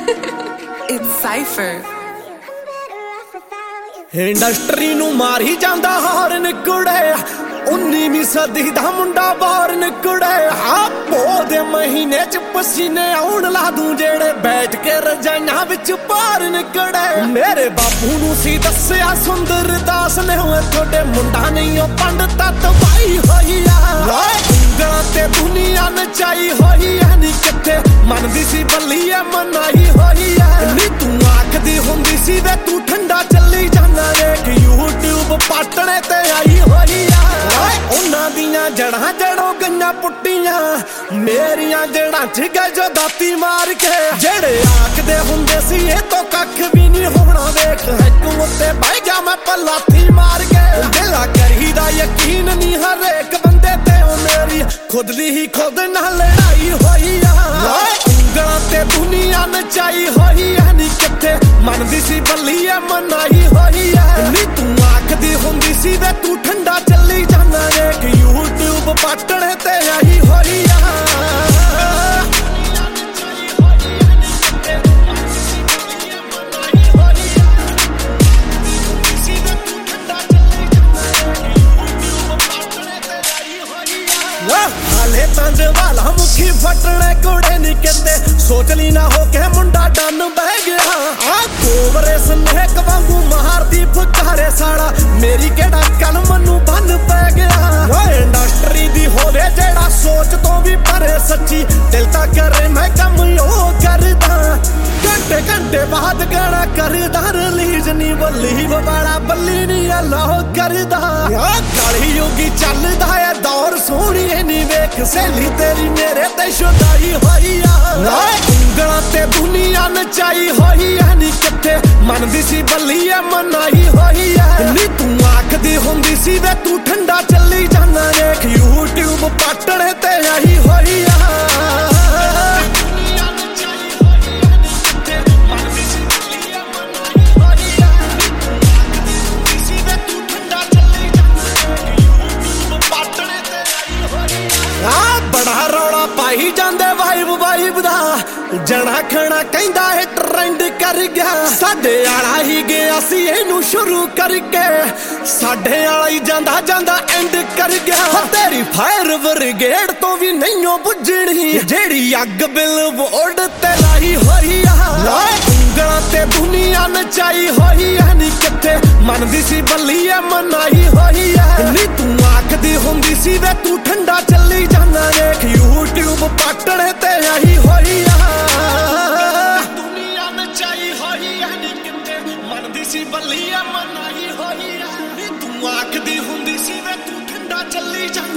It's Cypher. Industry ਨੂੰ ਮਾਰੀ ਜਾਂਦਾ ਹਾਰਨ ਕੁੜੇ 19ਵੀਂ ਸਦੀ ਦਾ ਮੁੰਡਾ ਬਾਰਨ ਕੁੜੇ ਆਪੋ ਦੇ ਮਹੀਨੇ ਚ ਪਸੀਨੇ ਆਉਣ ਲਾ ਦੂੰ ਜਿਹੜੇ ਬੈਠ ਕੇ ਰਜਾਈਆਂ ਵਿੱਚ ਪਾਰਨ ਕੁੜੇ ਮੇਰੇ ਬਾਪੂ ਨੂੰ ਸੀ ਦੱਸਿਆ ਸੁੰਦਰ ਦਾਸ ਨੇ ਹੋਏ ਤੁਹਾਡੇ ਮੁੰਡਾ ਨਹੀਂ ਉਹ ਪੰਡਤਾਂ ਤਬਾਈ ਹੋਈ ਆ ਉਂਗਲਾਂ ਤੇ ਦੁਨੀਆ ਨਚਾਈ ਹੋਈ ਐ ਨੀ ਕਿੱਥੇ ਮੰਨਦੀ ਸੀ ਬੱਲੀ ਐ ਮਨਾਈ ਹੋਈ ਐ ਨੀ ਤੂੰ ਆਖਦੀ ਹੁੰਦੀ ਸੀ ਵੇ ਤੂੰ ਠੰਡਾ ਚੱਲੀ ਜਾਂਦਾ ਵੇਖ YouTube ਪਾਟਣੇ ਤੇ ਆਈ ਹੋਈ ਆ ਉਹਨਾਂ ਦੀਆਂ ਜੜਾਂ ਜੜੋਂ ਗਈਆਂ ਪੁੱਟੀਆਂ ਮੇਰੀਆਂ ਜੜਾਂ ਚ ਗਏ ਜੋ ਦਾਤੀ ਮਾਰ ਕੇ ਜਿਹੜੇ ਆਖਦੇ ਹੁੰਦੇ ਸੀ ਇਹ ਤੋਂ ਕੱਖ ਵੀ ਨਹੀਂ ਹੋਣਾ ਵੇਖ ਹੈਕੂ ਉੱਤੇ ਬਹਿ ਗਿਆ ਮੈਂ ਪਲਾਥੀ ਮਾਰ ਕੇ ਦਿਲਾ ਕਰੀਦਾ ਯਕੀਨ ਨਹੀਂ ਹਰੇਕ ਬੰਦੇ ਤੇ ਉਹ ਮੇਰੀ ਖੁਦ ਦੀ ਹੀ ਖੁਦ ਨਾਲ ਲੜਾਈ ਹੋਈ ਆ ਉਂਗਲਾਂ ਤੇ ਦੁਨੀਆ ਨਚਾਈ ਹੋਈ ਐ ਨੀ ਕਿੱਥੇ ਮੰਨਦੀ ਸੀ ਬੱਲੀ ਐ ਮਨਾਈ ਹੋਈ ਐ ਨੀ ਤੂੰ ਆਖਦੀ ਹੁੰਦੀ ਸੀ ਵੇ ਤੂੰ ਠੰਡਾ ਚੱਲੀ ਜਾਂਦਾ ਵੇਖ YouTube ਪਾਟਣੇ ਤੇ ਆਈ ਹੋਈ ਆ ਹਾਲੇ ਤੰਜ ਵਾਲਾ ਮੁਖੀ ਫਟਣੇ ਕੁੜੇ ਨੀ ਕਹਿੰਦੇ ਸੋਚ ਲਈ ਨਾ ਹੋ ਕੇ ਮੁੰਡਾ ਡੰਨ ਬਹਿ ਗਿਆ ਆ ਕੋਬਰੇ ਸਨੇਕ ਵਾਂਗੂ ਮਾਰਦੀ ਫੁਕਾਰੇ ਸਾਲਾ ਮੇਰੀ ਕਿਹੜਾ ਕਲਮ ਨੂੰ ਬੰਨ ਪੈ ਗਿਆ ਓਏ ਇੰਡਸਟਰੀ ਦੀ ਹੋਵੇ ਜਿਹੜਾ ਸੋਚ ਤੋਂ ਵੀ ਪਰੇ ਸੱਚੀ ਦਿਲ ਤਾਂ ਕਰੇ ਮੈਂ ਕੰਮ ਉਹ ਕਰਦਾ ਘੰਟੇ ਘੰਟੇ ਬਾਅਦ ਗਾਣਾ ਕਰਦਾ ਰਿਲੀਜ਼ ਨਹੀਂ ਬੱਲੀ ਵਾਲਾ ਬੱਲੀ ਨਹੀਂ ਅੱਲਾਹ ਕਰਦਾ ਆ ਕਾਲੀ ਯੋਗੀ ਚੱਲਦਾ ਏ ਦੌਰ ਸੋਹਣੀ ਨੀ ਵੇਖ ਸਹੇਲੀ ਤੇਰੀ ਮੇਰੇ ਤੇ ਸ਼ੁਦਾਈ ਹੋਈ ਆ ਉਂਗਲਾਂ ਤੇ ਦੁਨੀਆ ਨਚਾਈ ਹੋਈ ਐ ਨੀ ਕਿੱਥੇ ਮੰਨਦੀ ਸੀ ਬੱਲੀ ਐ ਮਨਾਈ ਹੋਈ ਐ ਨੀ ਤੂੰ ਆਖਦੀ ਹੁੰਦੀ ਸੀ ਵੇ ਤੂੰ ਠੰਡਾ ਚੱਲੀ ਜਾਂਦਾ ਵੇਖ YouTube ਪਾਟਣੇ ਤੇ ਆਈ ਹੋਈ ਆ ਬੜਾ ਰੌਲਾ ਪਾਈ ਜਾਂਦੇ ਵਾਈਬ ਦਾ ਜਣਾ ਖਣਾ ਕਹਿੰਦਾ ਇਹ ਟ੍ਰੈਂਡ ਕਰ ਗਿਆ ਸਾਡੇ ਵਾਲਾ ਹੀ ਗਿਆ ਸੀ ਇਹਨੂੰ ਸ਼ੁਰੂ ਕਰਕੇ ਸਾਡੇ ਵਾਲਾ ਹੀ ਜਾਂਦਾ ਜਾਂਦਾ ਐਂਡ ਕਰ ਗਿਆ ਤੇਰੀ ਫਾਇਰ ਬ੍ਰਿਗੇਡ ਤੋਂ ਵੀ ਨਹੀਂਓ ਬੁੱਝਣੀ ਜਿਹੜੀ ਅੱਗ ਬਿਲਬੋਰਡ ਤੇ ਲਾਈ ਹੋਈ ਆ ਉਂਗਲਾਂ ਤੇ ਦੁਨੀਆ ਨਚਾਈ ਹੋਈ ਐ ਨੀ ਕਿੱਥੇ ਮੰਨਦੀ ਸੀ ਬੱਲੀ ਐ ਮਨਾਈ ਹੋਈ ਐ ਨੀ ਤੂੰ ਆਖਦੀ ਹੁੰਦੀ ਸੀ ਵੇ ਤੂੰ ਠੰਡਾ ਚੱਲੀ ਜਾਂਦਾ ਵੇਖ YouTube ਪਾਟਣੇ ਤੇ ਆਈ ਹੋਈ ਆ ਦੁਨੀਆ ਨਚਾਈ ਹੋਈ ਐ ਨੀ ਕਿੱਥੇ ਮੰਨਦੀ ਸੀ ਬੱਲੀ ਐ ਮਨਾਈ ਹੋਈ ਐ ਨੀ ਤੂੰ ਆਖਦੀ ਹੁੰਦੀ ਸੀ ਵੇ ਤੂੰ ਠੰਡਾ ਚੱਲੀ ਜਾਂਦਾ